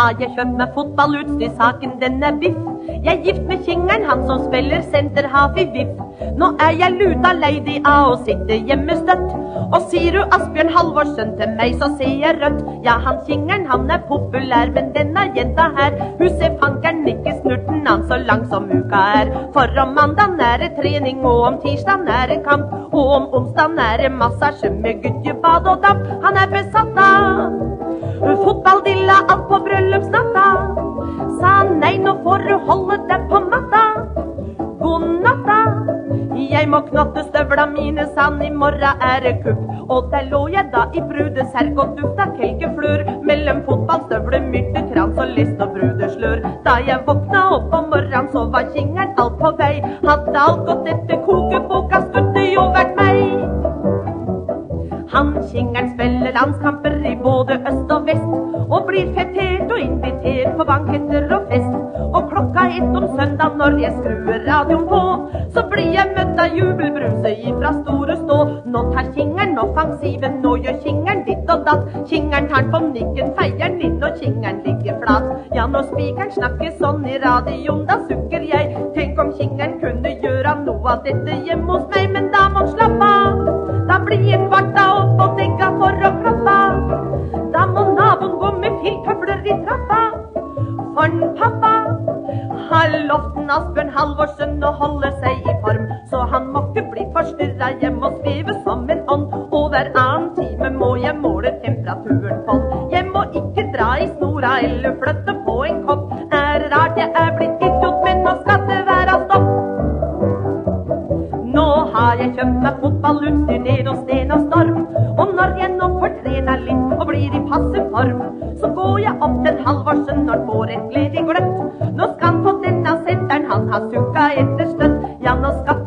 har jeg kjøpt meg fotballutstyr, saken den er biff. Jeg er gift med Kingeren, han som spiller senter Hafi-Viff. Nå er jeg luta lady av å sitte hjemme støtt. Og sier du Asbjørn Halvorsen til meg, så ser jeg rødt. Ja, han Kingeren, han er populær, men denne jenta her, hun ser fankeren ikke snurten han så lang som uka er. For om mandagen er det trening, og om tirsdagen er det kamp, og om onsdagen er det massasje med guttebad og damp. Han er besatt av fotballdilla alt på bryllupsnatta. Sa nei, nå får du holde deg på matta. God natta. Jeg må knatte støvla mine, sann, i morgen er det kupp. Og der lå jeg da i brudeserk og dufta kelkeflur, mellom fotballstøvle, myrtekrans og list og brudeslør. Da jeg våkna opp om morgenen, så var Kingeren alt på vei. Hadde alt gått etter kokeboka, skulle jo vært meg. Han Kingeren spiller landskamper i både øst og vest, og blir fettert og invitert på banketter og fest. Og klokka 1 om søndag når jeg skrur radioen på, så blir jeg møtt av jubelbruse ifra store stå. Nå tar Kingeren offensiven, nå gjør Kingeren ditt og datt. Kingeren tar på nikken, feier den inn, og Kingeren ligger flat. Ja, når spikeren snakker sånn i radioen, da sukker jeg. Tenk om Kingeren kunne gjøre noe av dette hjemme hos meg, men da må han slappe av. Da blir en kvarta opp og dekka for å klappe. Da må naboen gå med filtøfler i trappa. For en pappa har lovt en Asbjørn Halvorsen å holde seg i form, så han må ikke bli forstyrret, jeg må sveve som en ånd. Og hver annen time må jeg måle temperaturen på. Jeg må ikke dra i snora eller flytte på en kopp. Er det rart jeg er blitt idiot, men nå skal det være stopp. Nå har jeg kjøpt meg fotballutstyr ned hos Sten og Storm, og når jeg nå får trena litt og blir i passe form, så går jeg opp til Halvorsen når han får et glede gløtt. Nå skal han få denne senteren, han har sukka etter støtt. Ja, nå skal